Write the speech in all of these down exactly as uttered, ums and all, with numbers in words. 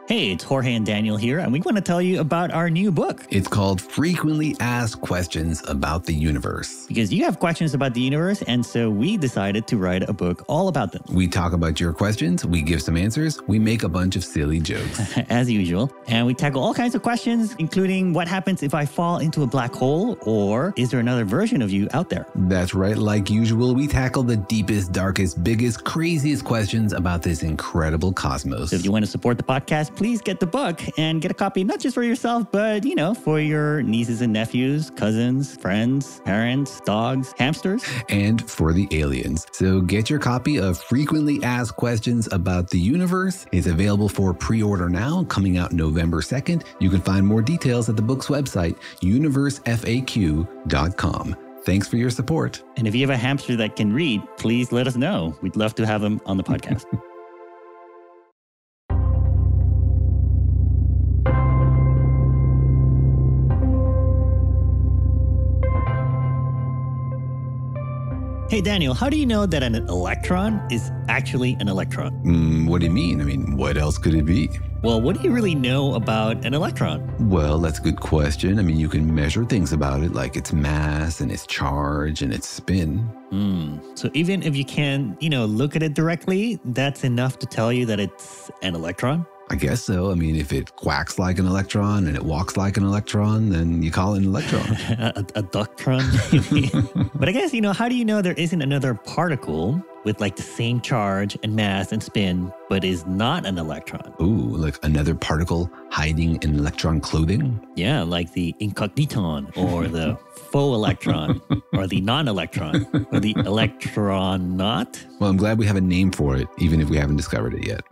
Hey, it's Jorge and Daniel here, and we want to tell you about our new book. It's called Frequently Asked Questions About the Universe. Because you have questions about the universe, and so we decided to write a book all about them. We talk about your questions, we give some answers, we make a bunch of silly jokes. As usual. And we tackle all kinds of questions, including what happens if I fall into a black hole, or is there another version of you out there? That's right. Like usual, we tackle the deepest, darkest, biggest, craziest questions about this incredible cosmos. So if you want to support the podcast, please get the book and get a copy, not just for yourself, but, you know, for your nieces and nephews, cousins, friends, parents, dogs, hamsters. And for the aliens. So get your copy of Frequently Asked Questions About the Universe. It's available for pre-order now, coming out November second. You can find more details at the book's website, universe f a q dot com. Thanks for your support. And if you have a hamster that can read, please let us know. We'd love to have them on the podcast. Hey, Daniel, how do you know that an electron is actually an electron? Mm, what do you mean? I mean, what else could it be? Well, what do you really know about an electron? Well, that's a good question. I mean, you can measure things about it, like its mass and its charge and its spin. Hmm. So even if you can, you know, look at it directly, that's enough to tell you that it's an electron? I guess so. I mean, if it quacks like an electron and it walks like an electron, then you call it an electron. a, a ductron, maybe. But I guess, you know, how do you know there isn't another particle with like the same charge and mass and spin, but is not an electron? Ooh, like another particle hiding in electron clothing? Yeah, like the incogniton or the faux electron or the non-electron or the electronaut. Well, I'm glad we have a name for it, even if we haven't discovered it yet.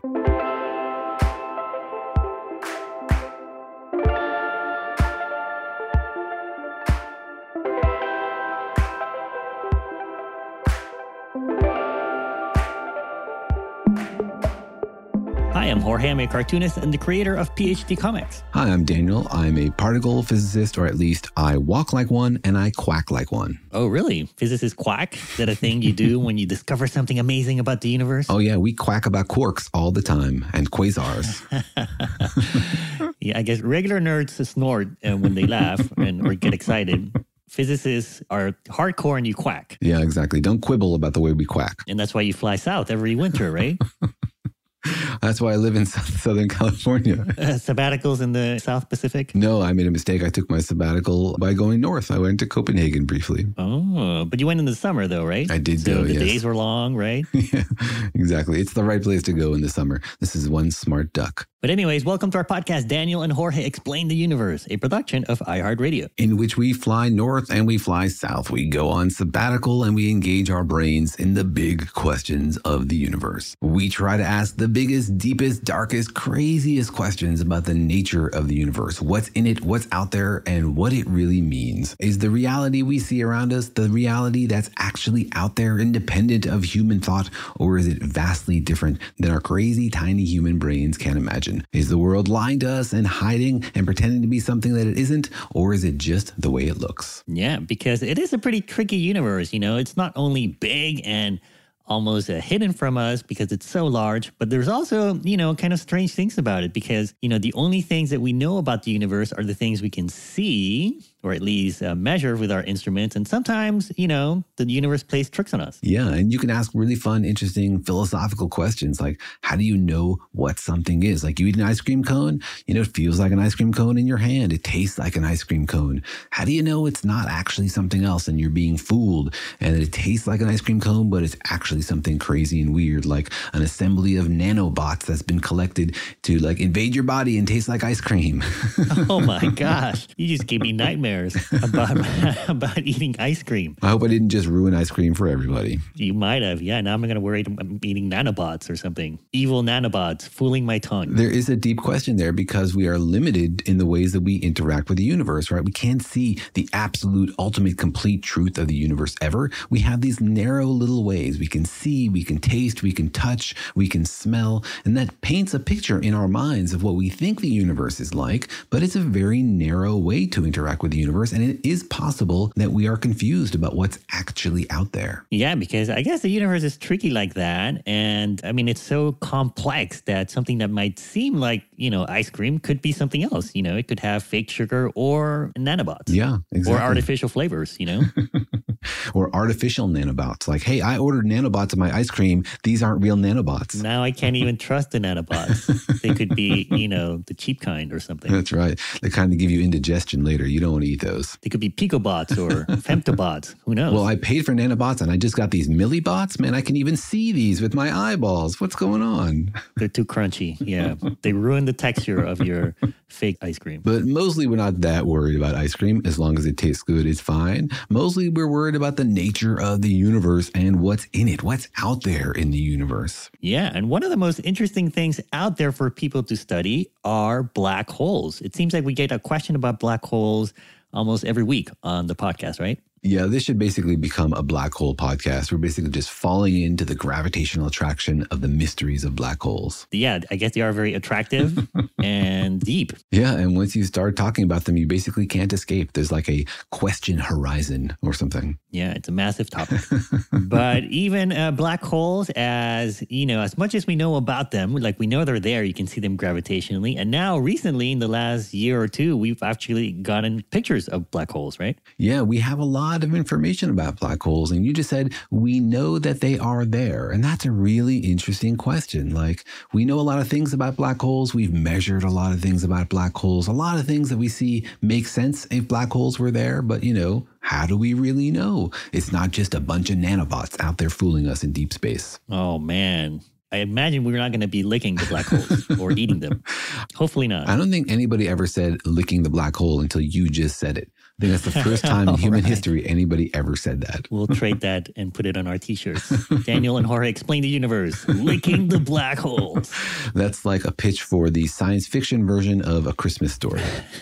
Hi, I'm Jorge. I'm a cartoonist and the creator of PhD Comics. Hi, I'm Daniel. I'm a particle physicist, or at least I walk like one and I quack like one. Oh, really? Physicists quack? Is that a thing you do when you discover something amazing about the universe? Oh, yeah. We quack about quarks all the time and quasars. Yeah, I guess regular nerds snort uh, when they laugh and or get excited. Physicists are hardcore and you quack. Yeah, exactly. Don't quibble about the way we quack. And that's why you fly south every winter, right? That's why I live in Southern California. Uh, sabbaticals in the South Pacific? No, I made a mistake. I took my sabbatical by going north. I went to Copenhagen briefly. Oh, but you went in the summer though, right? I did so go, the yes. days were long, right? Yeah, exactly. It's the right place to go in the summer. This is one smart duck. But anyways, welcome to our podcast, Daniel and Jorge Explain the Universe, a production of iHeartRadio. In which we fly north and we fly south. We go on sabbatical and we engage our brains in the big questions of the universe. We try to ask the biggest, deepest, darkest, craziest questions about the nature of the universe. What's in it, what's out there, and what it really means. Is the reality we see around us the reality that's actually out there, independent of human thought, or is it vastly different than our crazy, tiny human brains can imagine? Is the world lying to us and hiding and pretending to be something that it isn't, or is it just the way it looks? Yeah, because it is a pretty tricky universe. You know, it's not only big and almost uh, hidden from us because it's so large, but there's also, you know, kind of strange things about it because, you know, the only things that we know about the universe are the things we can see or at least uh, measure with our instruments. And sometimes, you know, the universe plays tricks on us. Yeah, and you can ask really fun, interesting philosophical questions like, how do you know what something is? Like you eat an ice cream cone, you know, it feels like an ice cream cone in your hand. It tastes like an ice cream cone. How do you know it's not actually something else and you're being fooled and that it tastes like an ice cream cone, but it's actually something crazy and weird, like an assembly of nanobots that's been collected to like invade your body and taste like ice cream. Oh my gosh. You just gave me nightmares about, about eating ice cream. I hope I didn't just ruin ice cream for everybody. You might have. Yeah, now I'm going to worry I'm eating nanobots or something. Evil nanobots fooling my tongue. There is a deep question there because we are limited in the ways that we interact with the universe, right? We can't see the absolute, ultimate, complete truth of the universe ever. We have these narrow little ways. We can see, we can taste, we can touch, we can smell, and that paints a picture in our minds of what we think the universe is like, but it's a very narrow way to interact with the universe, and it is possible that we are confused about what's actually out there. Yeah, because I guess the universe is tricky like that. And I mean, it's so complex that something that might seem like, you know, ice cream could be something else. You know, it could have fake sugar or nanobots. Yeah, exactly. Or artificial flavors, you know? Or artificial nanobots. Like, hey, I ordered nanobots in my ice cream. These aren't real nanobots. Now I can't even trust the nanobots. They could be, you know, the cheap kind or something. That's right. They kind of give you indigestion later. You don't want to eat those. They could be picobots or femtobots. Who knows? Well, I paid for nanobots and I just got these millibots. Man, I can even see these with my eyeballs. What's going on? They're too crunchy. Yeah. They ruin the texture of your fake ice cream. But mostly we're not that worried about ice cream. As long as it tastes good, it's fine. Mostly we're worried about the nature of the universe and what's in it, what's out there in the universe. Yeah. And one of the most interesting things out there for people to study are black holes. It seems like we get a question about black holes almost every week on the podcast, right? Yeah, this should basically become a black hole podcast. We're basically just falling into the gravitational attraction of the mysteries of black holes. Yeah, I guess they are very attractive and deep. Yeah, and once you start talking about them, you basically can't escape. There's like a question horizon or something. Yeah, it's a massive topic. But even uh, black holes, as you know, as much as we know about them, like we know they're there, you can see them gravitationally. And now recently, in the last year or two, we've actually gotten pictures of black holes, right? Yeah, we have a lot of information about black holes. And you just said, we know that they are there. And that's a really interesting question. Like, we know a lot of things about black holes. We've measured a lot of things about black holes. A lot of things that we see make sense if black holes were there. But, you know, how do we really know? It's not just a bunch of nanobots out there fooling us in deep space. Oh, man. I imagine we're not going to be licking the black holes or eating them. Hopefully not. I don't think anybody ever said licking the black hole until you just said it. I think that's the first time in human right. history anybody ever said that. We'll trade that and put it on our t-shirts. Daniel and Jorge explain the universe, licking the black holes. That's like a pitch for the science fiction version of A Christmas Story.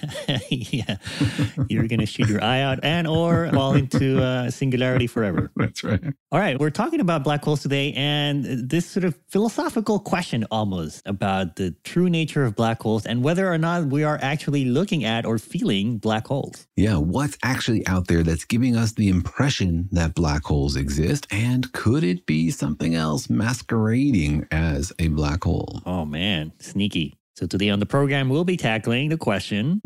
Yeah. You're going to shoot your eye out and or fall into uh, singularity forever. That's right. All right. We're talking about black holes today and this sort of philosophical question almost about the true nature of black holes and whether or not we are actually looking at or feeling black holes. Yeah. What's actually out there that's giving us the impression that black holes exist? And could it be something else masquerading as a black hole? Oh, man. Sneaky. So today on the program, we'll be tackling the question,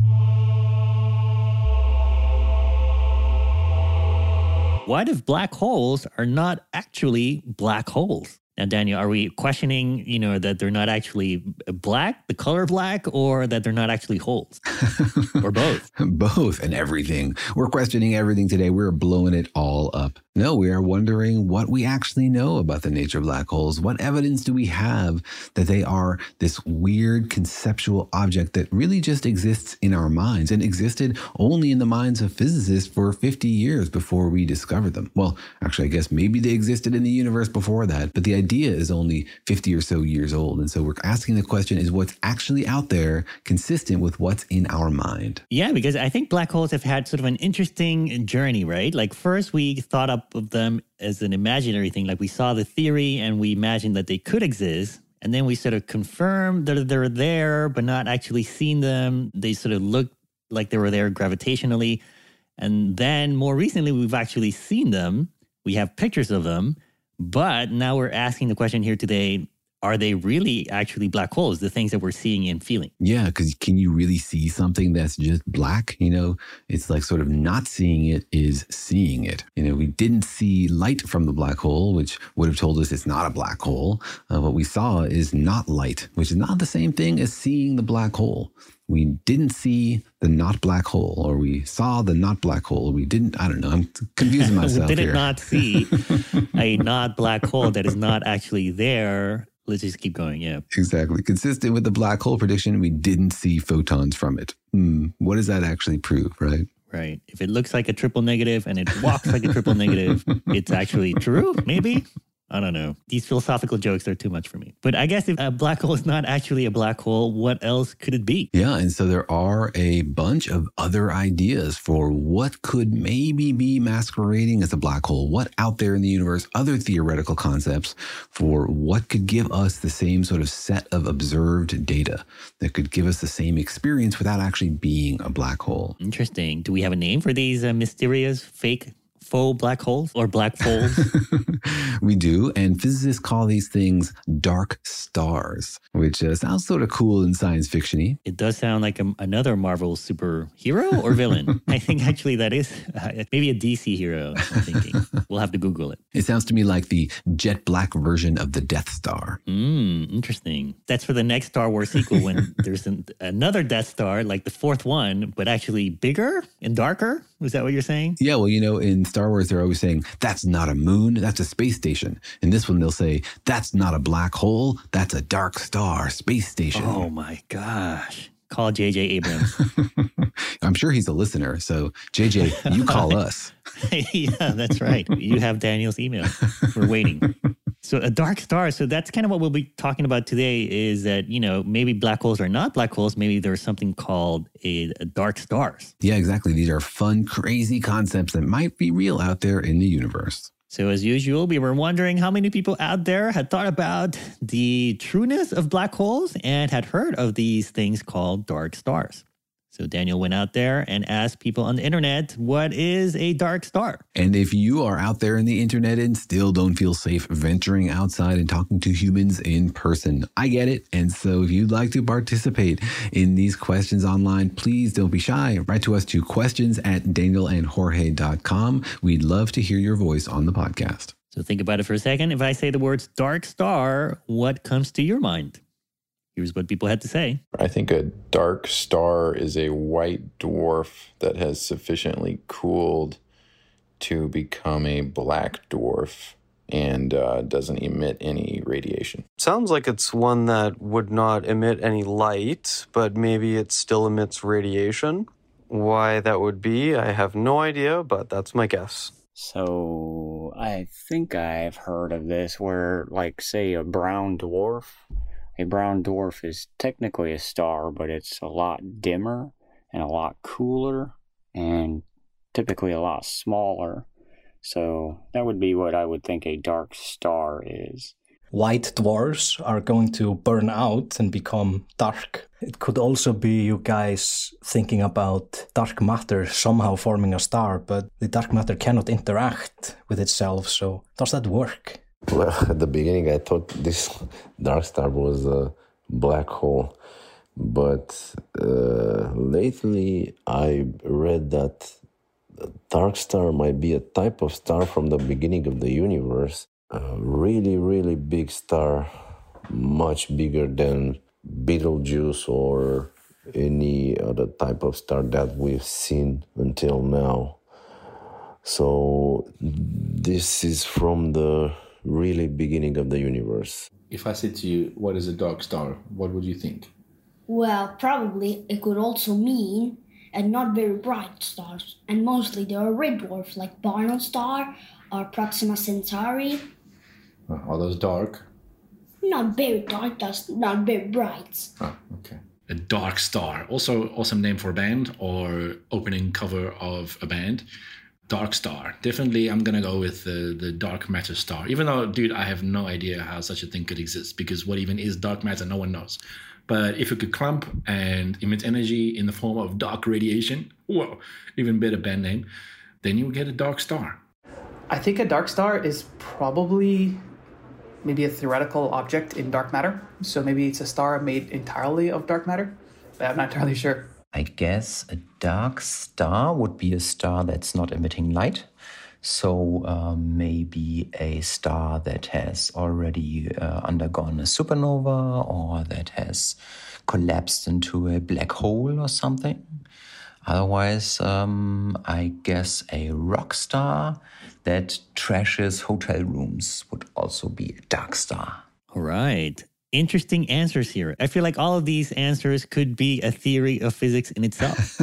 what if black holes are not actually black holes? Now, Daniel, are we questioning, you know, that they're not actually black, the color black, or that they're not actually holes? Or both? Both and everything. We're questioning everything today. We're blowing it all up. No, we are wondering what we actually know about the nature of black holes. What evidence do we have that they are this weird conceptual object that really just exists in our minds and existed only in the minds of physicists for fifty years before we discovered them? Well, actually, I guess maybe they existed in the universe before that, but the idea is only fifty or so years old. And so we're asking the question, is what's actually out there consistent with what's in our mind? Yeah, because I think black holes have had sort of an interesting journey, right? Like first we thought up of them as an imaginary thing. Like we saw the theory and we imagined that they could exist. And then we sort of confirmed that they're there, but not actually seen them. They sort of looked like they were there gravitationally. And then more recently, we've actually seen them. We have pictures of them. But now we're asking the question here today, are they really actually black holes, the things that we're seeing and feeling? Yeah, because can you really see something that's just black? You know, it's like sort of not seeing it is seeing it. You know, we didn't see light from the black hole, which would have told us it's not a black hole. Uh, what we saw is not light, which is not the same thing as seeing the black hole. We didn't see the not black hole, or we saw the not black hole. We didn't, I don't know, I'm confusing myself we did here. not see a not black hole that is not actually there. Let's just keep going, yeah. Exactly. Consistent with the black hole prediction, we didn't see photons from it. Hmm. What does that actually prove, right? Right. If it looks like a triple negative and it walks like a triple negative, it's actually true, maybe? I don't know. These philosophical jokes are too much for me. But I guess if a black hole is not actually a black hole, what else could it be? Yeah, and so there are a bunch of other ideas for what could maybe be masquerading as a black hole, what out there in the universe, other theoretical concepts for what could give us the same sort of set of observed data that could give us the same experience without actually being a black hole. Interesting. Do we have a name for these uh, mysterious, fake faux black holes or black holes? We do, and physicists call these things dark stars, which uh, sounds sort of cool and science fiction-y. It does sound like a, another Marvel superhero or villain. I think actually that is uh, maybe a D C hero, I'm thinking. We'll have to Google it. It sounds to me like the jet black version of the Death Star. Mm, interesting. That's for the next Star Wars sequel when there's an, another Death Star, like the fourth one, but actually bigger and darker. Is that what you're saying? Yeah, well, you know, in Star Wars, they're always saying, that's not a moon, that's a space station. In this one, they'll say, that's not a black hole, that's a dark star space station. Oh my gosh. Call J J Abrams. I'm sure he's a listener, so J J, you call us. Yeah, that's right. You have Daniel's email. We're waiting. So a dark star. So that's kind of what we'll be talking about today is that, you know, maybe black holes are not black holes. Maybe there's something called a, a dark stars. Yeah, exactly. These are fun, crazy concepts that might be real out there in the universe. So as usual, we were wondering how many people out there had thought about the trueness of black holes and had heard of these things called dark stars. So Daniel went out there and asked people on the internet, what is a dark star? And if you are out there in the internet and still don't feel safe venturing outside and talking to humans in person, I get it. And so if you'd like to participate in these questions online, please don't be shy. Write to us to questions at daniel and jorge dot com. We'd love to hear your voice on the podcast. So think about it for a second. If I say the words dark star, what comes to your mind? Here's what people had to say. I think a dark star is a white dwarf that has sufficiently cooled to become a black dwarf and uh, doesn't emit any radiation. Sounds like it's one that would not emit any light, but maybe it still emits radiation. Why that would be, I have no idea, but that's my guess. So I think I've heard of this where, like, say, a brown dwarf. A brown dwarf is technically a star, but it's a lot dimmer and a lot cooler and typically a lot smaller. So that would be what I would think a dark star is. White dwarfs are going to burn out and become dark. It could also be you guys thinking about dark matter somehow forming a star, but the dark matter cannot interact with itself, so does that work? Well, at the beginning, I thought this dark star was a black hole. But uh, lately, I read that a dark star might be a type of star from the beginning of the universe. A really, really big star, much bigger than Betelgeuse or any other type of star that we've seen until now. So this is from the really beginning of the universe. If I said to you, what is a dark star, what would you think? Well, probably it could also mean a not very bright stars, and mostly they are red dwarfs like Barnard Star or Proxima Centauri. Uh, are those dark? Not very dark, just not very bright. Oh, okay. A dark star, also awesome name for a band or opening cover of a band. Dark star. Definitely, I'm going to go with the, the dark matter star. Even though, dude, I have no idea how such a thing could exist because what even is dark matter, no one knows. But if it could clump and emit energy in the form of dark radiation, whoa, even better band name, then you get a dark star. I think a dark star is probably maybe a theoretical object in dark matter. So maybe it's a star made entirely of dark matter, but I'm not entirely sure. I guess a dark star would be a star that's not emitting light. So uh, maybe a star that has already uh, undergone a supernova or that has collapsed into a black hole or something. Otherwise, um, I guess a rock star that trashes hotel rooms would also be a dark star. All right. interesting answers here. I feel like all of these answers could be a theory of physics in itself.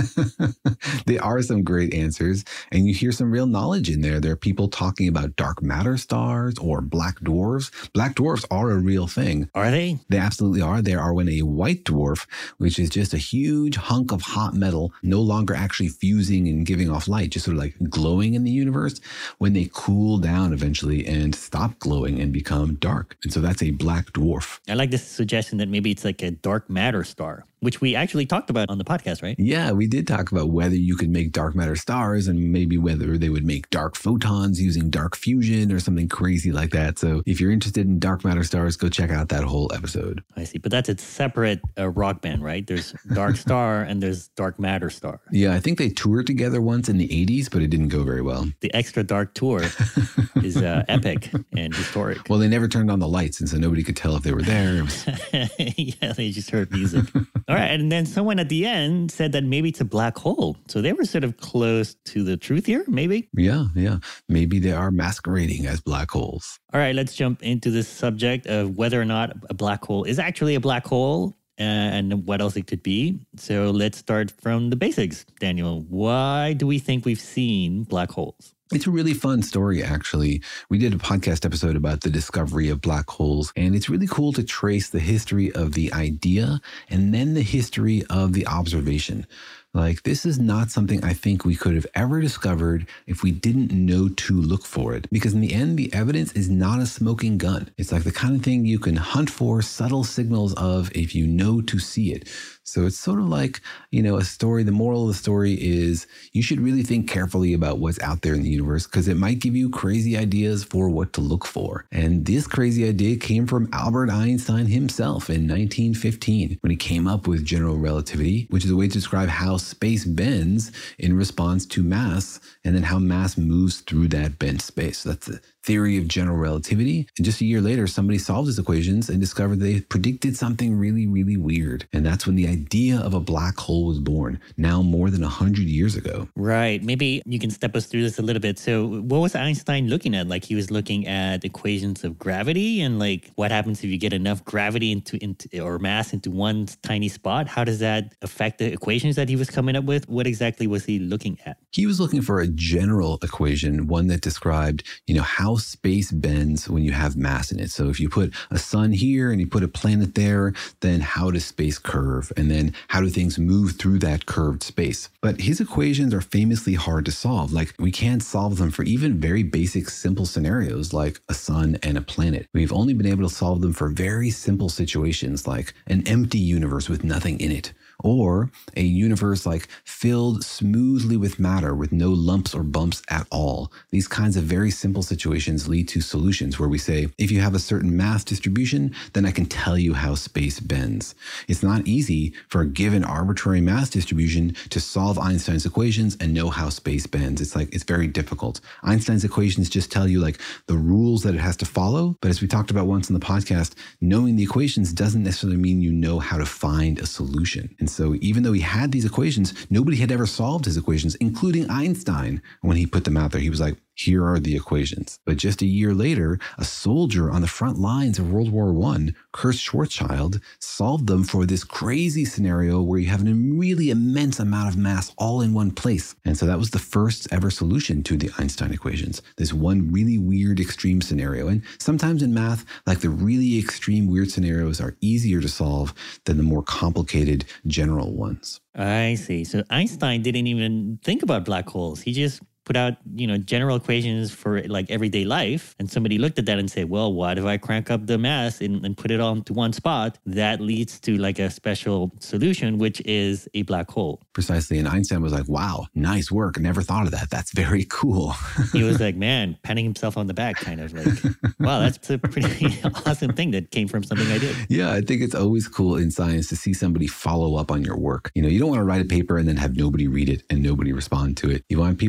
There are some great answers, and you hear some real knowledge in there. There are people talking about dark matter stars or black dwarfs. Black dwarfs are a real thing. Are they? They absolutely are. They are when a white dwarf, which is just a huge hunk of hot metal, no longer actually fusing and giving off light, just sort of like glowing in the universe, when they cool down eventually and stop glowing and become dark. And so that's a black dwarf. I like this suggestion that maybe it's like a dark matter star, which we actually talked about on the podcast, right? Yeah, we did talk about whether you could make dark matter stars and maybe whether they would make dark photons using dark fusion or something crazy like that. So if you're interested in dark matter stars, go check out that whole episode. I see. But that's a separate uh, rock band, right? There's Dark Star and there's Dark Matter Star. Yeah, I think they toured together once in the eighties, but it didn't go very well. The Extra Dark Tour is uh, epic and historic. Well, they never turned on the lights, and so nobody could tell if they were there. It was... yeah, they just heard music. All right. And then someone at the end said that maybe it's a black hole. So they were sort of close to the truth here, maybe? Yeah, yeah. Maybe they are masquerading as black holes. All right, let's jump into this subject of whether or not a black hole is actually a black hole and what else it could be. So let's start from the basics, Daniel. Why do we think we've seen black holes? It's a really fun story, actually. We did a podcast episode about the discovery of black holes, and it's really cool to trace the history of the idea and then the history of the observation. Like, this is not something I think we could have ever discovered if we didn't know to look for it. Because in the end, the evidence is not a smoking gun. It's like the kind of thing you can hunt for subtle signals of if you know to see it. So it's sort of like, you know, a story. The moral of the story is you should really think carefully about what's out there in the universe because it might give you crazy ideas for what to look for. And this crazy idea came from Albert Einstein himself in nineteen fifteen when he came up with general relativity, which is a way to describe how space bends in response to mass and then how mass moves through that bent space. So that's the theory of general relativity. And just a year later, somebody solved his equations and discovered they predicted something really, really weird. And that's when the idea of a black hole was born, now more than one hundred years ago. Right. Maybe you can step us through this a little bit. So what was Einstein looking at? Like, he was looking at equations of gravity and like what happens if you get enough gravity into, into or mass into one tiny spot? How does that affect the equations that he was coming up with? What exactly was he looking at? He was looking for a general equation, one that described, you know, how space bends when you have mass in it. So if you put a sun here and you put a planet there, then how does space curve? And then how do things move through that curved space? But his equations are famously hard to solve. Like, we can't solve them for even very basic, simple scenarios like a sun and a planet. We've only been able to solve them for very simple situations like an empty universe with nothing in it, or a universe like filled smoothly with matter with no lumps or bumps at all. These kinds of very simple situations lead to solutions where we say, if you have a certain mass distribution, then I can tell you how space bends. It's not easy for a given arbitrary mass distribution to solve Einstein's equations and know how space bends. It's like, it's very difficult. Einstein's equations just tell you like the rules that it has to follow. But as we talked about once in the podcast, knowing the equations doesn't necessarily mean you know how to find a solution. And so even though he had these equations, nobody had ever solved his equations, including Einstein. When he put them out there, he was like, here are the equations. But just a year later, a soldier on the front lines of World War One, Kurt Schwarzschild, solved them for this crazy scenario where you have a really immense amount of mass all in one place. And so that was the first ever solution to the Einstein equations, this one really weird extreme scenario. And sometimes in math, like the really extreme weird scenarios are easier to solve than the more complicated general ones. I see. So Einstein didn't even think about black holes. He just put out, you know, general equations for like everyday life. And somebody looked at that and said, well, what if I crank up the mass and, and put it all into one spot? That leads to like a special solution, which is a black hole. Precisely. And Einstein was like, wow, nice work. I never thought of that. That's very cool. He was like, man, patting himself on the back, kind of like, wow, that's a pretty awesome thing that came from something I did. Yeah, I think it's always cool in science to see somebody follow up on your work. You know, you don't want to write a paper and then have nobody read it and nobody respond to it. You want people to read it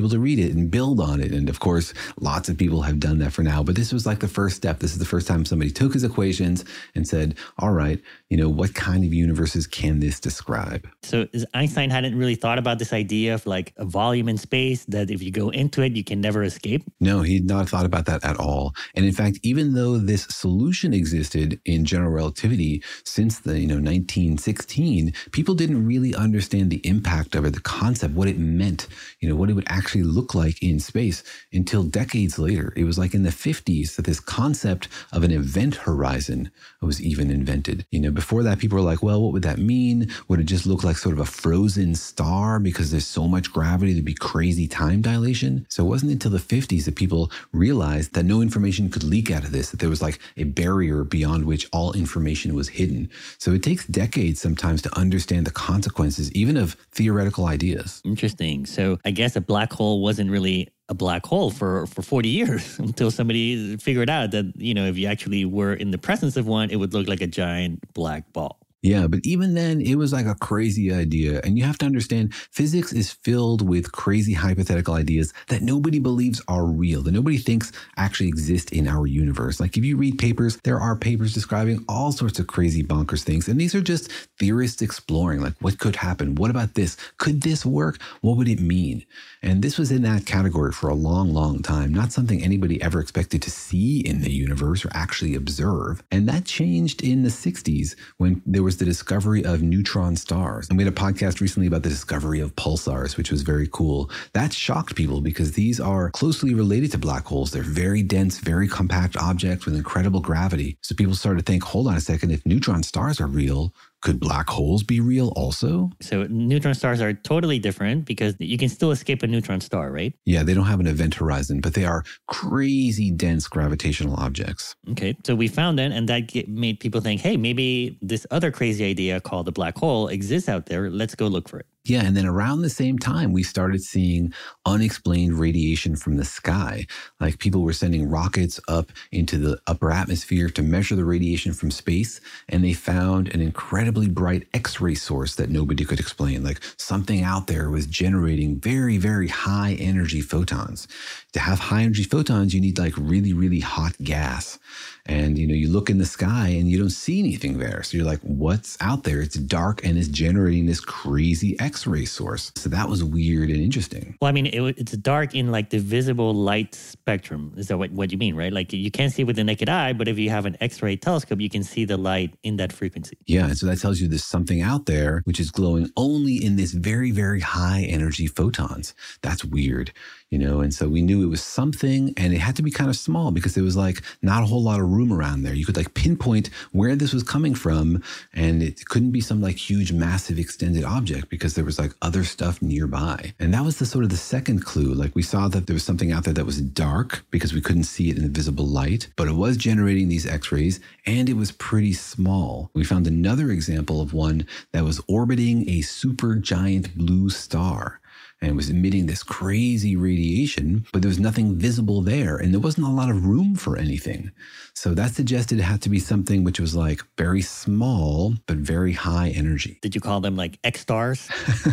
it and build on it. And of course, lots of people have done that for now. But this was like the first step. This is the first time somebody took his equations and said, all right, you know, what kind of universes can this describe? So Einstein hadn't really thought about this idea of like a volume in space that if you go into it, you can never escape? No, he'd not thought about that at all. And in fact, even though this solution existed in general relativity since the, you know, nineteen sixteen, people didn't really understand the impact of it, the concept, what it meant, you know, what it would actually look like in space until decades later. It was like in the fifties that this concept of an event horizon was even invented. You know, before that, people were like, well, what would that mean? Would it just look like sort of a frozen star because there's so much gravity to be crazy time dilation? So it wasn't until the fifties that people realized that no information could leak out of this, that there was like a barrier beyond which all information was hidden. So it takes decades sometimes to understand the consequences, even of theoretical ideas. Interesting. So I guess a black hole wasn't really a black hole for, for forty years until somebody figured out that, you know, if you actually were in the presence of one, it would look like a giant black ball. Yeah, but even then, it was like a crazy idea. And you have to understand, physics is filled with crazy hypothetical ideas that nobody believes are real, that nobody thinks actually exist in our universe. Like if you read papers, there are papers describing all sorts of crazy bonkers things. And these are just theorists exploring, like what could happen? What about this? Could this work? What would it mean? And this was in that category for a long, long time, not something anybody ever expected to see in the universe or actually observe. And that changed in the sixties when there was the discovery of neutron stars. And we had a podcast recently about the discovery of pulsars, which was very cool. That shocked people because these are closely related to black holes. They're very dense, very compact objects with incredible gravity. So people started to think, hold on a second, if neutron stars are real, could black holes be real also? So neutron stars are totally different because you can still escape a neutron star, right? Yeah, they don't have an event horizon, but they are crazy dense gravitational objects. Okay, so we found it, and that get, made people think, hey, maybe this other crazy idea called the black hole exists out there. Let's go look for it. Yeah, and then around the same time, we started seeing unexplained radiation from the sky. Like people were sending rockets up into the upper atmosphere to measure the radiation from space, and they found an incredibly bright X-ray source that nobody could explain. Like something out there was generating very, very high energy photons. To have high energy photons, you need like really, really hot gas. And, you know, you look in the sky and you don't see anything there. So you're like, what's out there? It's dark and it's generating this crazy X-ray source. So that was weird and interesting. Well, I mean, it, it's dark in like the visible light spectrum. Is that what, what you mean, right? Like you can't see with the naked eye, but if you have an X-ray telescope, you can see the light in that frequency. Yeah. And so that tells you there's something out there which is glowing only in this very, very high energy photons. That's weird. You know, and so we knew it was something, and it had to be kind of small because there was like not a whole lot of room around there. You could like pinpoint where this was coming from, and it couldn't be some like huge, massive extended object because there was like other stuff nearby. And that was the sort of the second clue. Like we saw that there was something out there that was dark because we couldn't see it in the visible light, but it was generating these X-rays, and it was pretty small. We found another example of one that was orbiting a super giant blue star and was emitting this crazy radiation, but there was nothing visible there, and there wasn't a lot of room for anything. So that suggested it had to be something which was like very small, but very high energy. Did you call them like X stars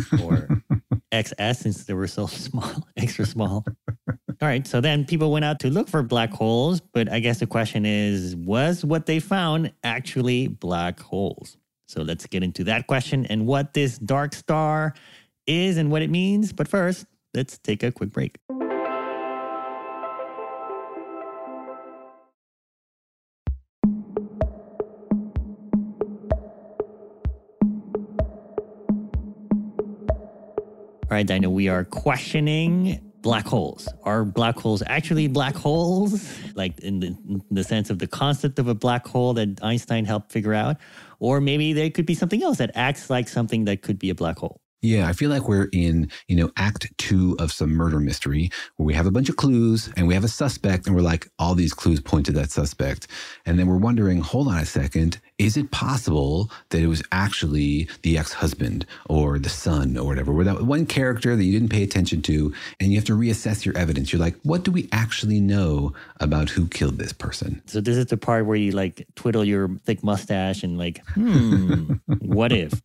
or X S since they were so small, extra small? All right, so then people went out to look for black holes, but I guess the question is, was what they found actually black holes? So let's get into that question and what this dark star is and what it means. But first, let's take a quick break. All right, Dino, we are questioning black holes. Are black holes actually black holes? Like in the, in the sense of the concept of a black hole that Einstein helped figure out? Or maybe there could be something else that acts like something that could be a black hole. Yeah, I feel like we're in, you know, act two of some murder mystery where we have a bunch of clues and we have a suspect and we're like, all these clues point to that suspect. And then we're wondering, hold on a second, is it possible that it was actually the ex-husband or the son or whatever, where that one character that you didn't pay attention to, and you have to reassess your evidence. You're like, what do we actually know about who killed this person? So this is the part where you like twiddle your thick mustache and like, hmm, what if?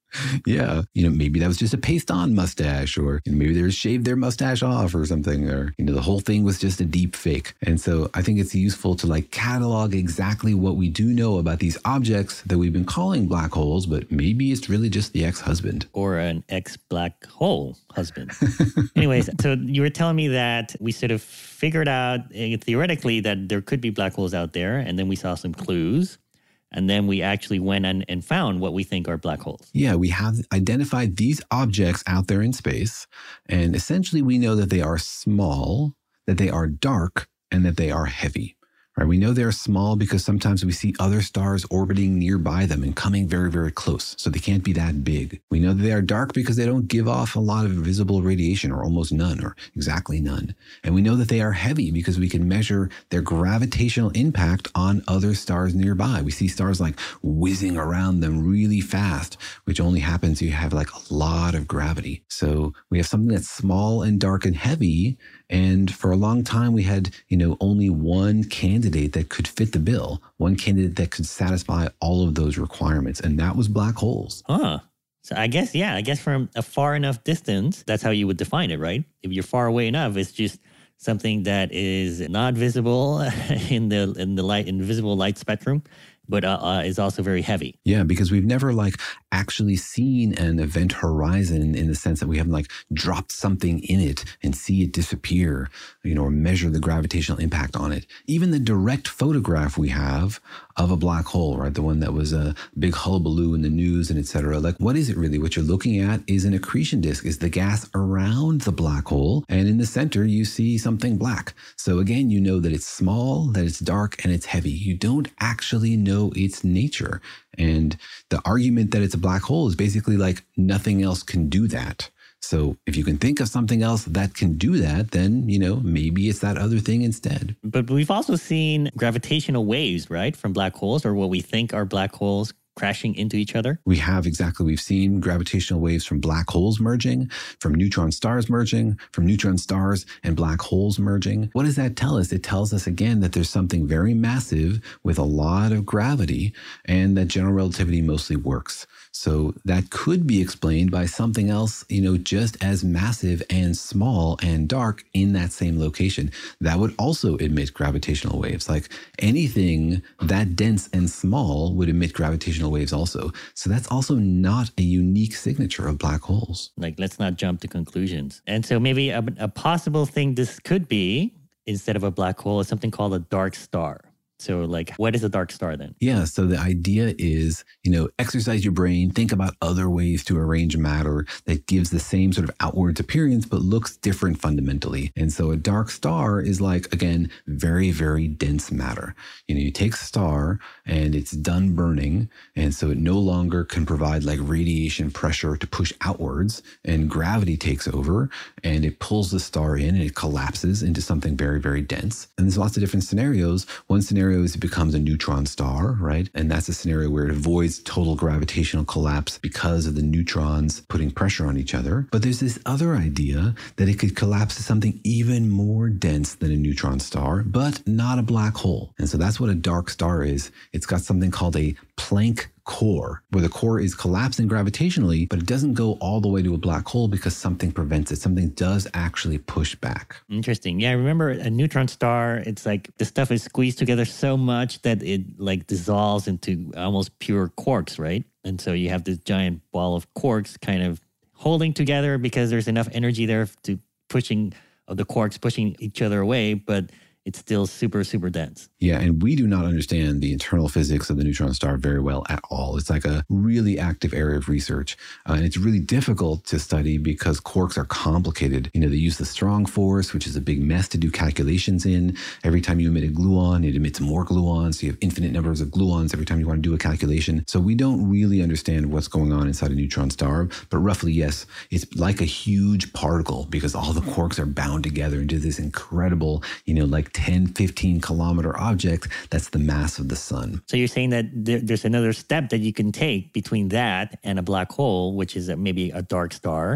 Yeah. You know, maybe that was just a paste on mustache, or you know, maybe they were shaved their mustache off or something, or, you know, the whole thing was just a deep fake. And so I think it's useful to like catalog exactly what we do know about these objects that we've been calling black holes, but maybe it's really just the ex-husband. Or an ex-black hole husband. Anyways, so you were telling me that we sort of figured out uh, theoretically that there could be black holes out there, and then we saw some clues. And then we actually went and, and found what we think are black holes. Yeah, we have identified these objects out there in space. And essentially, we know that they are small, that they are dark, and that they are heavy. Right? We know they're small because sometimes we see other stars orbiting nearby them and coming very, very close. So they can't be that big. We know that they are dark because they don't give off a lot of visible radiation, or almost none, or exactly none. And we know that they are heavy because we can measure their gravitational impact on other stars nearby. We see stars like whizzing around them really fast, which only happens if you have like a lot of gravity. So we have something that's small and dark and heavy. And for a long time, we had, you know, only one candidate that could fit the bill, one candidate that could satisfy all of those requirements, and that was black holes. Huh. So I guess, yeah, I guess from a far enough distance, that's how you would define it, right? If you're far away enough, it's just something that is not visible in the in the light, invisible light spectrum, but uh, uh, is also very heavy. Yeah, because we've never like actually seen an event horizon in the sense that we haven't like dropped something in it and see it disappear, you know, or measure the gravitational impact on it. Even the direct photograph we have of a black hole, right? The one that was a big hullabaloo in the news and et cetera. Like, what is it really? What you're looking at is an accretion disk, is the gas around the black hole. And in the center, you see something black. So again, you know that it's small, that it's dark, and it's heavy. You don't actually know its nature. And the argument that it's a black hole is basically like nothing else can do that. So if you can think of something else that can do that, then, you know, maybe it's that other thing instead. But we've also seen gravitational waves, right, from black holes, or what we think are black holes crashing into each other. We have exactly. We've seen gravitational waves from black holes merging, from neutron stars merging, from neutron stars and black holes merging. What does that tell us? It tells us, again, that there's something very massive with a lot of gravity and that general relativity mostly works. So that could be explained by something else, you know, just as massive and small and dark in that same location. That would also emit gravitational waves. Like anything that dense and small would emit gravitational waves also. So that's also not a unique signature of black holes. Like, let's not jump to conclusions. And so maybe a, a possible thing this could be, instead of a black hole, is something called a dark star. So like, what is a dark star then? Yeah, so the idea is, you know, exercise your brain, think about other ways to arrange matter that gives the same sort of outwards appearance, but looks different fundamentally. And so a dark star is like, again, very, very dense matter. You know, you take a star and it's done burning, and so it no longer can provide like radiation pressure to push outwards, and gravity takes over and it pulls the star in and it collapses into something very, very dense. And there's lots of different scenarios. One scenario is it becomes a neutron star, right? And that's a scenario where it avoids total gravitational collapse because of the neutrons putting pressure on each other. But there's this other idea that it could collapse to something even more dense than a neutron star, but not a black hole. And so that's what a dark star is. It's got something called a Planck core, where the core is collapsing gravitationally, but it doesn't go all the way to a black hole because something prevents it. Something does actually push back. Interesting. Yeah, I remember a neutron star, it's like the stuff is squeezed together so much that it like dissolves into almost pure quarks, right? And so you have this giant ball of quarks kind of holding together because there's enough energy there to pushing of the quarks pushing each other away, but it's still super, super dense. Yeah, and we do not understand the internal physics of the neutron star very well at all. It's like a really active area of research. Uh, and it's really difficult to study because quarks are complicated. You know, they use the strong force, which is a big mess to do calculations in. Every time you emit a gluon, it emits more gluons. So you have infinite numbers of gluons every time you want to do a calculation. So we don't really understand what's going on inside a neutron star. But roughly, yes, it's like a huge particle because all the quarks are bound together into this incredible, you know, like ten, fifteen kilometer object that's the mass of the sun. So you're saying that there, there's another step that you can take between that and a black hole, which is a, maybe a dark star.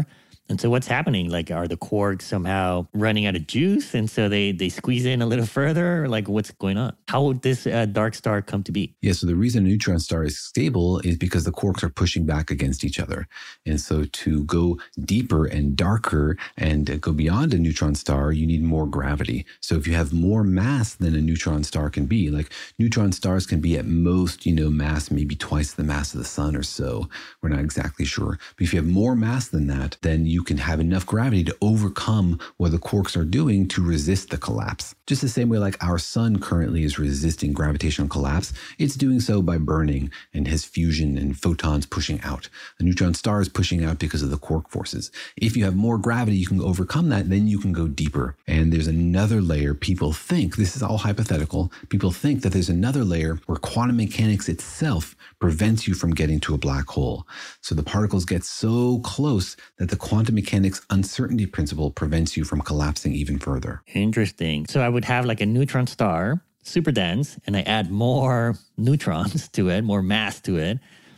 And so what's happening? Like, are the quarks somehow running out of juice? And so they, they squeeze in a little further? Like, what's going on? How would this uh, dark star come to be? Yeah, so the reason a neutron star is stable is because the quarks are pushing back against each other. And so to go deeper and darker and go beyond a neutron star, you need more gravity. So if you have more mass than a neutron star can be, like neutron stars can be at most, you know, mass maybe twice the mass of the sun or so. We're not exactly sure. But if you have more mass than that, then you can have enough gravity to overcome what the quarks are doing to resist the collapse. Just the same way like our sun currently is resisting gravitational collapse, it's doing so by burning and has fusion and photons pushing out. A neutron star is pushing out because of the quark forces. If you have more gravity, you can overcome that, then you can go deeper. And there's another layer people think, this is all hypothetical, people think that there's another layer where quantum mechanics itself prevents you from getting to a black hole. So the particles get so close that the quantum mechanics uncertainty principle prevents you from collapsing even further. Interesting. So I would have like a neutron star, super dense, and I add more neutrons to it, more mass to it.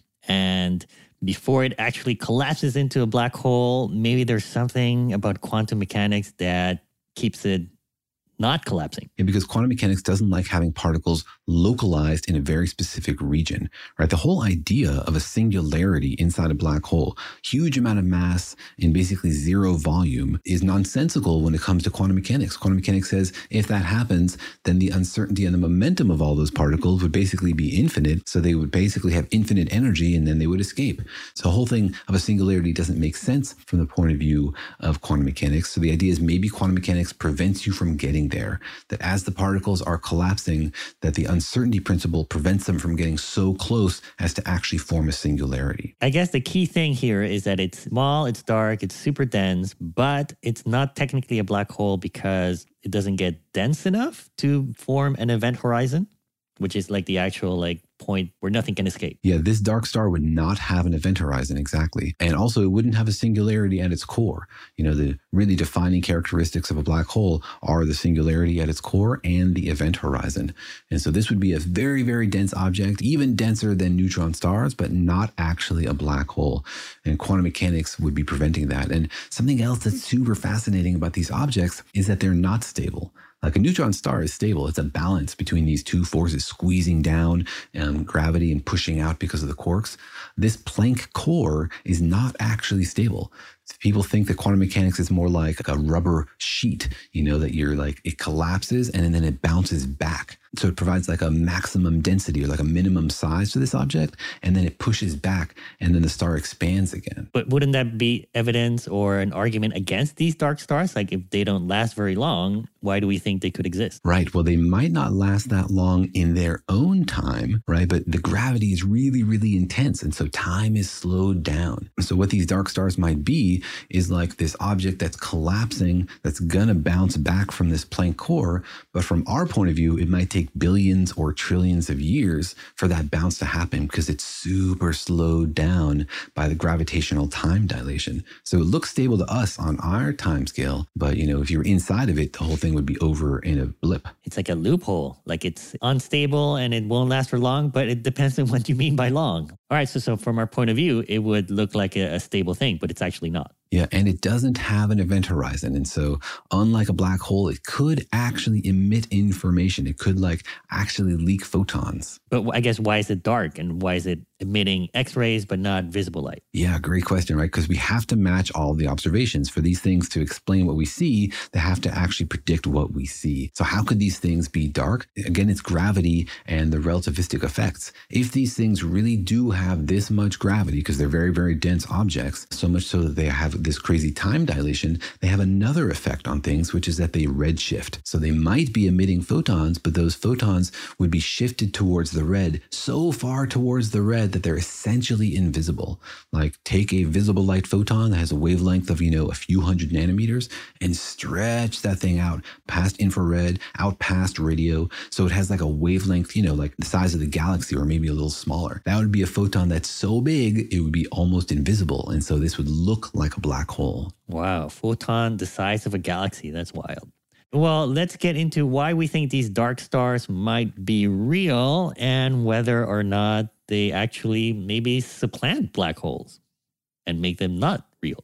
And before it actually collapses into a black hole, maybe there's something about quantum mechanics that keeps it not collapsing. Yeah, because quantum mechanics doesn't like having particles localized in a very specific region, right? The whole idea of a singularity inside a black hole, huge amount of mass in basically zero volume, is nonsensical when it comes to quantum mechanics. Quantum mechanics says if that happens, then the uncertainty and the momentum of all those particles would basically be infinite. So they would basically have infinite energy and then they would escape. So the whole thing of a singularity doesn't make sense from the point of view of quantum mechanics. So the idea is maybe quantum mechanics prevents you from getting there, that as the particles are collapsing, that the uncertainty principle prevents them from getting so close as to actually form a singularity. I guess the key thing here is that it's small, it's dark, it's super dense, but it's not technically a black hole because it doesn't get dense enough to form an event horizon, which is like the actual like point where nothing can escape. Yeah, this dark star would not have an event horizon, exactly. And also it wouldn't have a singularity at its core. You know, the really defining characteristics of a black hole are the singularity at its core and the event horizon. And so this would be a very, very dense object, even denser than neutron stars, but not actually a black hole. And quantum mechanics would be preventing that. And something else that's super fascinating about these objects is that they're not stable. Like a neutron star is stable. It's a balance between these two forces squeezing down um, gravity and pushing out because of the quarks. This Planck core is not actually stable. People think that quantum mechanics is more like a rubber sheet, you know, that you're like, it collapses and then it bounces back. So it provides like a maximum density or like a minimum size to this object, and then it pushes back and then the star expands again. But wouldn't that be evidence or an argument against these dark stars? Like if they don't last very long, why do we think they could exist? Right. Well, they might not last that long in their own time, right? But the gravity is really, really intense. And so time is slowed down. So what these dark stars might be is like this object that's collapsing, that's going to bounce back from this Planck core. But from our point of view, it might take billions or trillions of years for that bounce to happen because it's super slowed down by the gravitational time dilation. So it looks stable to us on our time scale, but you know, if you're inside of it, the whole thing would be over in a blip. It's like a loophole. Like it's unstable and it won't last for long, but it depends on what you mean by long. All right, so so from our point of view, it would look like a, a stable thing, but it's actually not. Yeah, and it doesn't have an event horizon. And so unlike a black hole, it could actually emit information. It could like actually leak photons. But I guess why is it dark and why is it emitting X-rays but not visible light? Yeah, great question, right? Because we have to match all the observations. For these things to explain what we see, they have to actually predict what we see. So how could these things be dark? Again, it's gravity and the relativistic effects. If these things really do have this much gravity, because they're very, very dense objects, so much so that they have this crazy time dilation, they have another effect on things, which is that they redshift. So they might be emitting photons, but those photons would be shifted towards the red, so far towards the red that they're essentially invisible. Like take a visible light photon that has a wavelength of, you know, a few hundred nanometers and stretch that thing out past infrared, out past radio. So it has like a wavelength, you know, like the size of the galaxy or maybe a little smaller. That would be a photon that's so big, it would be almost invisible. And so this would look like a black hole. Wow, photon the size of a galaxy. That's wild. Well, let's get into why we think these dark stars might be real and whether or not they actually maybe supplant black holes and make them not real.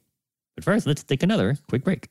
But first, let's take another quick break.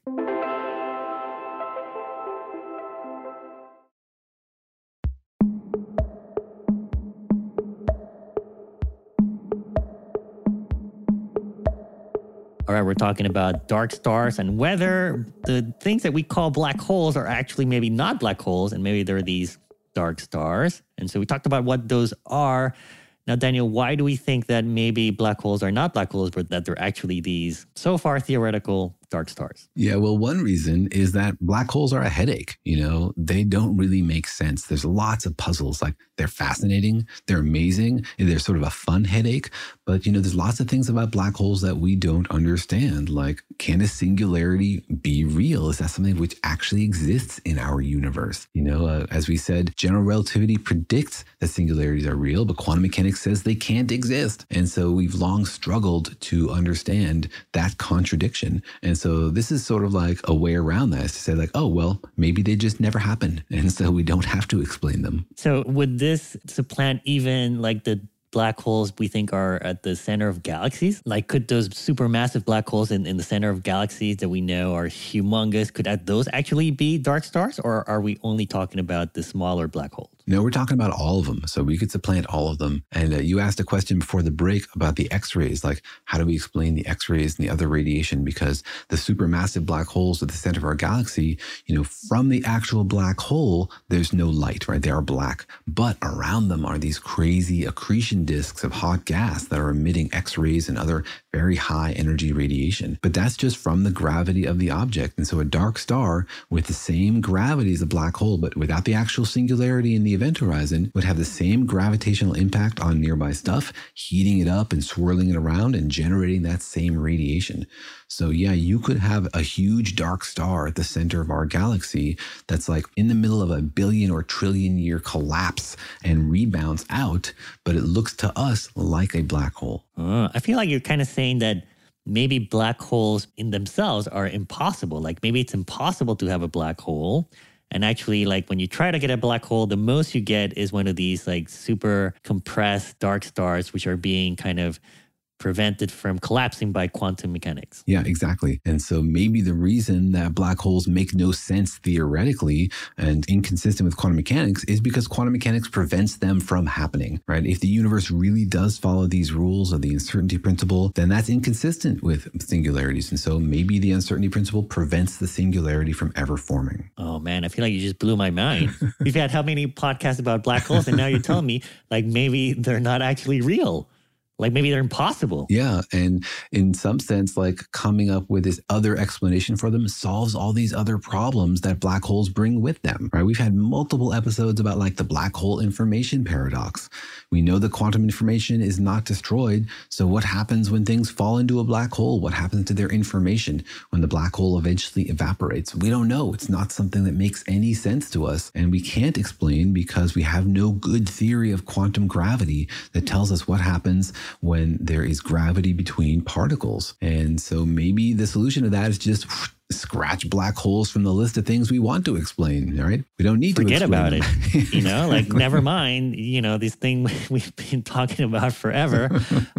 All right, we're talking about dark stars and whether the things that we call black holes are actually maybe not black holes and maybe they're these dark stars. And so we talked about what those are. Now, Daniel, why do we think that maybe black holes are not black holes, but that they're actually these so far theoretical dark stars? Yeah, well, one reason is that black holes are a headache. You know, they don't really make sense. There's lots of puzzles. Like, they're fascinating, they're amazing, and they're sort of a fun headache. But, you know, there's lots of things about black holes that we don't understand. Like, can a singularity be real? Is that something which actually exists in our universe? You know, uh, as we said, general relativity predicts that singularities are real, but quantum mechanics says they can't exist. And so we've long struggled to understand that contradiction. And so this is sort of like a way around that, is to say like, oh, well, maybe they just never happened. And so we don't have to explain them. So would this supplant even like the black holes we think are at the center of galaxies? Like, could those supermassive black holes in, in the center of galaxies that we know are humongous, could those actually be dark stars? Or are we only talking about the smaller black holes? No, we're talking about all of them. So we could supplant all of them. And uh, you asked a question before the break about the X-rays. Like, how do we explain the X-rays and the other radiation? Because the supermassive black holes at the center of our galaxy, you know, from the actual black hole, there's no light, right? They are black. But around them are these crazy accretion disks of hot gas that are emitting X-rays and other very high energy radiation. But that's just from the gravity of the object. And so a dark star with the same gravity as a black hole, but without the actual singularity in the event horizon, would have the same gravitational impact on nearby stuff, heating it up and swirling it around and generating that same radiation. So yeah, you could have a huge dark star at the center of our galaxy that's like in the middle of a billion or trillion year collapse and rebounds out, but it looks to us like a black hole. Uh, I feel like you're kind of saying that maybe black holes in themselves are impossible. Like, maybe it's impossible to have a black hole. And actually, like, when you try to get a black hole, the most you get is one of these like super compressed dark stars, which are being kind of prevented from collapsing by quantum mechanics. Yeah, exactly. And so maybe the reason that black holes make no sense theoretically and inconsistent with quantum mechanics is because quantum mechanics prevents them from happening, right? If the universe really does follow these rules of the uncertainty principle, then that's inconsistent with singularities. And so maybe the uncertainty principle prevents the singularity from ever forming. Oh man, I feel like you just blew my mind. We've had how many podcasts about black holes, and now you're telling me like maybe they're not actually real. Like, maybe they're impossible. Yeah. And in some sense, like, coming up with this other explanation for them solves all these other problems that black holes bring with them, right? We've had multiple episodes about like the black hole information paradox. We know that quantum information is not destroyed. So what happens when things fall into a black hole? What happens to their information when the black hole eventually evaporates? We don't know. It's not something that makes any sense to us. And we can't explain because we have no good theory of quantum gravity that tells us what happens when there is gravity between particles. And so maybe the solution to that is just scratch black holes from the list of things we want to explain, right? We don't need Forget to explain about them. it. You know, like, never mind, you know, this thing we've been talking about forever.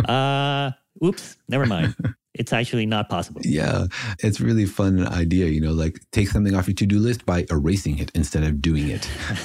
Uh, oops, never mind. It's actually not possible. Yeah, it's really fun idea, you know, like take something off your to-do list by erasing it instead of doing it.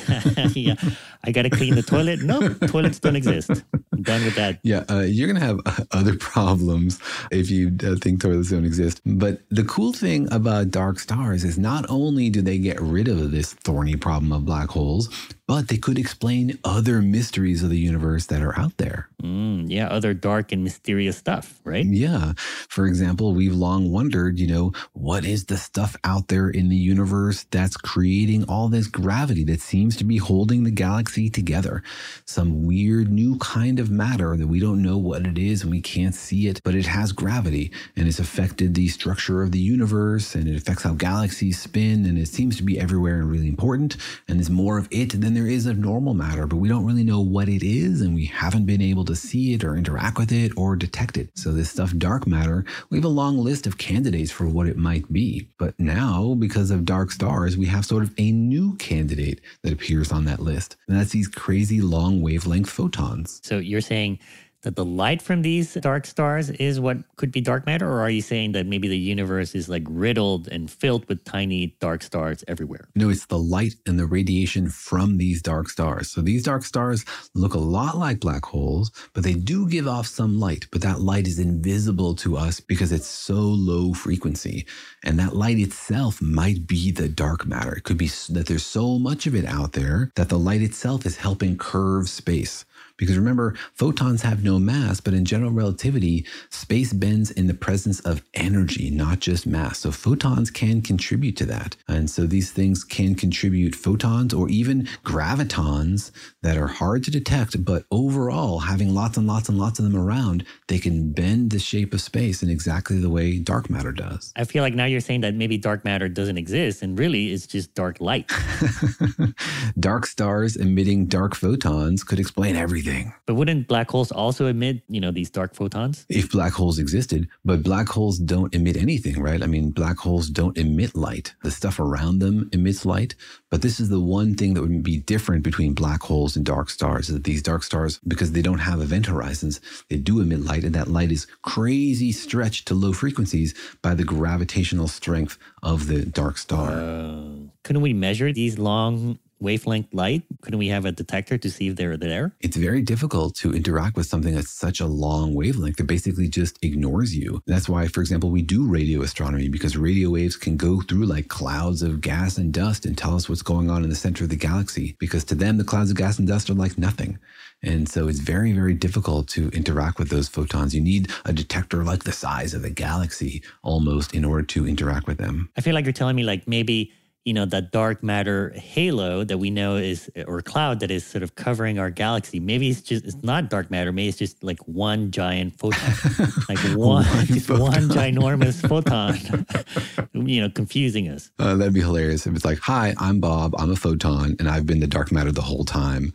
Yeah, I got to clean the toilet. No, toilets don't exist. I'm done with that. Yeah, uh, you're going to have uh, other problems if you uh, think toilets don't exist. But the cool thing about dark stars is not only do they get rid of this thorny problem of black holes, but they could explain other mysteries of the universe that are out there. Mm, yeah, other dark and mysterious stuff, right? Yeah. For example, we've long wondered, you know, what is the stuff out there in the universe that's creating all this gravity that seems to be holding the galaxy together? Some weird new kind of matter that we don't know what it is and we can't see it, but it has gravity and it's affected the structure of the universe and it affects how galaxies spin and it seems to be everywhere and really important. And there's more of it than there is of normal matter, but we don't really know what it is and we haven't been able to see it or interact with it or detect it. So this stuff, dark matter, we have a long list of candidates for what it might be. But now, because of dark stars, we have sort of a new candidate that appears on that list. And that's these crazy long wavelength photons. So you're saying that the light from these dark stars is what could be dark matter? Or are you saying that maybe the universe is like riddled and filled with tiny dark stars everywhere? No, it's the light and the radiation from these dark stars. So these dark stars look a lot like black holes, but they do give off some light. But that light is invisible to us because it's so low frequency. And that light itself might be the dark matter. It could be that there's so much of it out there that the light itself is helping curve space. Because remember, photons have no mass, but in general relativity, space bends in the presence of energy, not just mass. So photons can contribute to that. And so these things can contribute photons or even gravitons that are hard to detect, but overall, having lots and lots and lots of them around, they can bend the shape of space in exactly the way dark matter does. I feel like now you're saying that maybe dark matter doesn't exist, and really it's just dark light. Dark stars emitting dark photons could explain everything. But wouldn't black holes also emit, you know, these dark photons? If black holes existed, but black holes don't emit anything, right? I mean, black holes don't emit light. The stuff around them emits light. But this is the one thing that would be different between black holes and dark stars, is that these dark stars, because they don't have event horizons, they do emit light, and that light is crazy stretched to low frequencies by the gravitational strength of the dark star. Uh, couldn't we measure these long wavelength light? Couldn't we have a detector to see if they're there? It's very difficult to interact with something that's such a long wavelength that basically just ignores you. That's why, for example, we do radio astronomy, because radio waves can go through like clouds of gas and dust and tell us what's going on in the center of the galaxy, because to them, the clouds of gas and dust are like nothing. And so it's very, very difficult to interact with those photons. You need a detector like the size of a galaxy almost in order to interact with them. I feel like you're telling me like maybe, you know, that dark matter halo that we know is, or cloud that is sort of covering our galaxy. Maybe it's just, it's not dark matter. Maybe it's just like one giant photon, like one, one, just photon. one ginormous photon, you know, confusing us. Uh, that'd be hilarious if it's like, hi, I'm Bob, I'm a photon, and I've been the dark matter the whole time.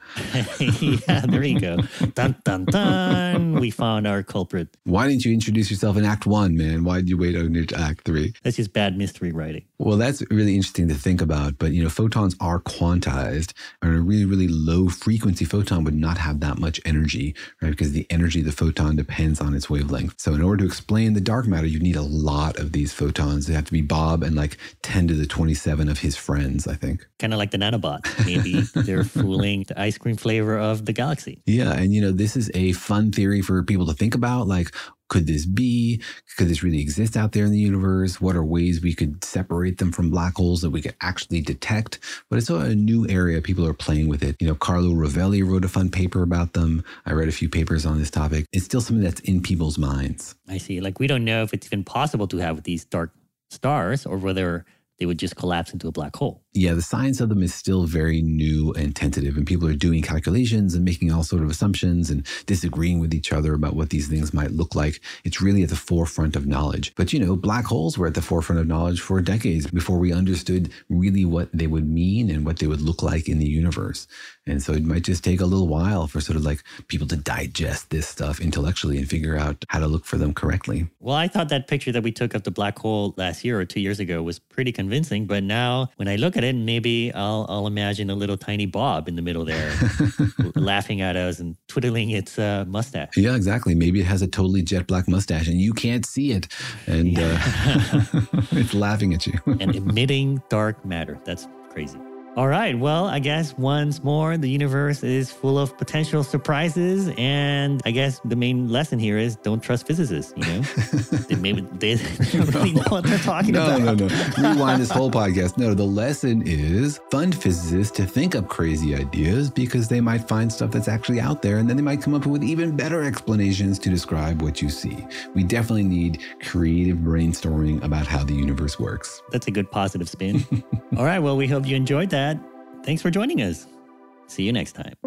Yeah, there you go. Dun, dun, dun. We found our culprit. Why didn't you introduce yourself in Act One, man? Why did you wait on to Act Three? That's just bad mystery writing. Well, that's really interesting to think about, but you know, photons are quantized, and a really, really low frequency photon would not have that much energy, right? Because the energy of the photon depends on its wavelength. So in order to explain the dark matter, you need a lot of these photons. They have to be Bob and like ten to the twenty-seven of his friends, I think. Kind of like the nanobot. Maybe they're fooling the ice cream flavor of the galaxy. Yeah. And you know, this is a fun theory for people to think about. Like, could this be? Could this really exist out there in the universe? What are ways we could separate them from black holes that we could actually detect? But it's a new area. People are playing with it. You know, Carlo Rovelli wrote a fun paper about them. I read a few papers on this topic. It's still something that's in people's minds. I see. Like, we don't know if it's even possible to have these dark stars or whether they would just collapse into a black hole. Yeah, the science of them is still very new and tentative, and people are doing calculations and making all sort of assumptions and disagreeing with each other about what these things might look like. It's really at the forefront of knowledge. But, you know, black holes were at the forefront of knowledge for decades before we understood really what they would mean and what they would look like in the universe. And so it might just take a little while for sort of like people to digest this stuff intellectually and figure out how to look for them correctly. Well, I thought that picture that we took of the black hole last year or two years ago was pretty convincing. But now when I look at it, maybe I'll, I'll imagine a little tiny Bob in the middle there laughing at us and twiddling its uh, mustache. Yeah, exactly. Maybe it has a totally jet black mustache and you can't see it. And yeah. uh, it's laughing at you. And emitting dark matter. That's crazy. All right. Well, I guess once more, the universe is full of potential surprises. And I guess the main lesson here is don't trust physicists, you know? they, maybe, they don't really know what they're talking no, about. No, no, no. Rewind this whole podcast. No, the lesson is fund physicists to think up crazy ideas because they might find stuff that's actually out there. And then they might come up with even better explanations to describe what you see. We definitely need creative brainstorming about how the universe works. That's a good positive spin. All right. Well, we hope you enjoyed that. Thanks for joining us. See you next time.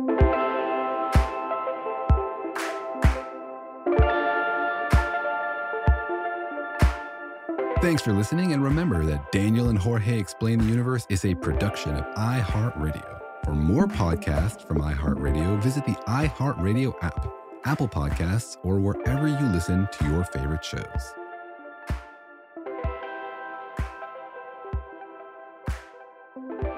Thanks for listening, and remember that Daniel and Jorge Explain the Universe is a production of iHeartRadio. For more podcasts from iHeartRadio, visit the iHeartRadio app, Apple Podcasts, or wherever you listen to your favorite shows. you